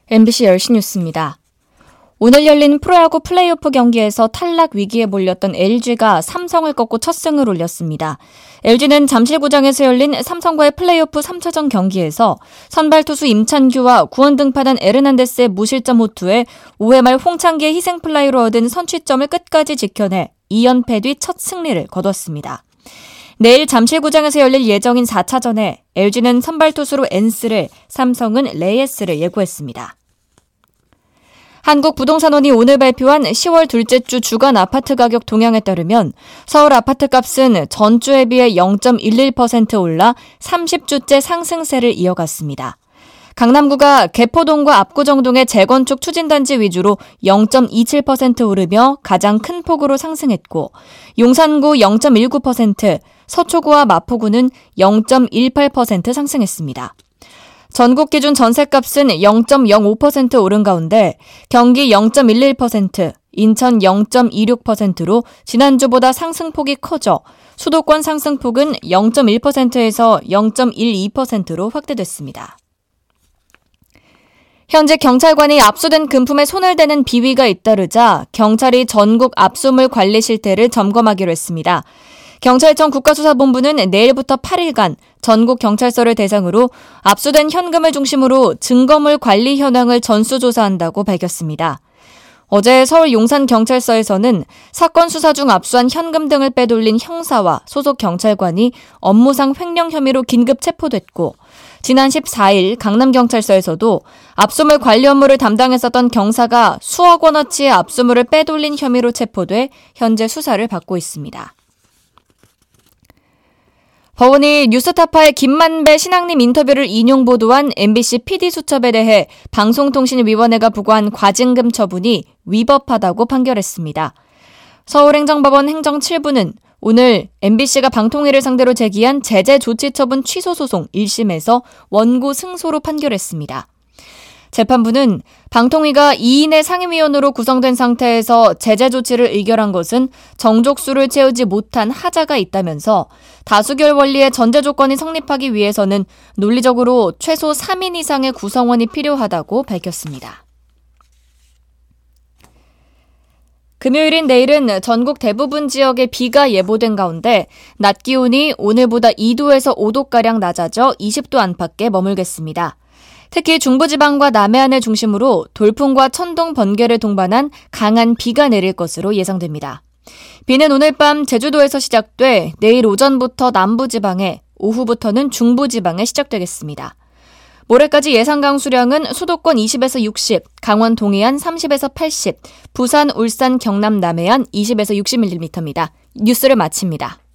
MBC 10시 뉴스입니다. 오늘 열린 프로야구 플레이오프 경기에서 탈락 위기에 몰렸던 LG가 삼성을 꺾고 첫 승을 올렸습니다. LG는 잠실구장에서 열린 삼성과의 플레이오프 3차전 경기에서 선발 투수 임찬규와 구원 등판한 에르난데스의 무실점 호투에 5회 말 홍창기의 희생플라이로 얻은 선취점을 끝까지 지켜내 2연패 뒤 첫 승리를 거뒀습니다. 내일 잠실구장에서 열릴 예정인 4차전에 LG는 선발 투수로 엔스를, 삼성은 레이에스를 예고했습니다. 한국부동산원이 오늘 발표한 10월 둘째 주 주간 아파트 가격 동향에 따르면 서울 아파트값은 전주에 비해 0.11% 올라 30주째 상승세를 이어갔습니다. 강남구가 개포동과 압구정동의 재건축 추진단지 위주로 0.27% 오르며 가장 큰 폭으로 상승했고, 용산구 0.19%, 서초구와 마포구는 0.18% 상승했습니다. 전국 기준 전셋값은 0.05% 오른 가운데 경기 0.11%, 인천 0.26%로 지난주보다 상승폭이 커져 수도권 상승폭은 0.1%에서 0.12%로 확대됐습니다. 현재 경찰관이 압수된 금품에 손을 대는 비위가 잇따르자 경찰이 전국 압수물 관리 실태를 점검하기로 했습니다. 경찰청 국가수사본부는 내일부터 8일간 전국 경찰서를 대상으로 압수된 현금을 중심으로 증거물 관리 현황을 전수조사한다고 밝혔습니다. 어제 서울 용산경찰서에서는 사건 수사 중 압수한 현금 등을 빼돌린 형사와 소속 경찰관이 업무상 횡령 혐의로 긴급 체포됐고, 지난 14일 강남경찰서에서도 압수물 관리 업무를 담당했었던 경사가 수억 원어치의 압수물을 빼돌린 혐의로 체포돼 현재 수사를 받고 있습니다. 법원이 뉴스타파의 김만배 신앙님 인터뷰를 인용 보도한 MBC PD수첩에 대해 방송통신위원회가 부과한 과징금 처분이 위법하다고 판결했습니다. 서울행정법원 행정 7부는 오늘 MBC가 방통위를 상대로 제기한 제재 조치 처분 취소 소송 1심에서 원고 승소로 판결했습니다. 재판부는 방통위가 2인의 상임위원으로 구성된 상태에서 제재 조치를 의결한 것은 정족수를 채우지 못한 하자가 있다면서 다수결 원리의 전제 조건이 성립하기 위해서는 논리적으로 최소 3인 이상의 구성원이 필요하다고 밝혔습니다. 금요일인 내일은 전국 대부분 지역에 비가 예보된 가운데 낮 기온이 오늘보다 2도에서 5도가량 낮아져 20도 안팎에 머물겠습니다. 특히 중부지방과 남해안을 중심으로 돌풍과 천둥, 번개를 동반한 강한 비가 내릴 것으로 예상됩니다. 비는 오늘 밤 제주도에서 시작돼 내일 오전부터 남부지방에, 오후부터는 중부지방에 시작되겠습니다. 모레까지 예상 강수량은 수도권 20에서 60, 강원 동해안 30에서 80, 부산, 울산, 경남, 남해안 20에서 60mm입니다. 뉴스를 마칩니다.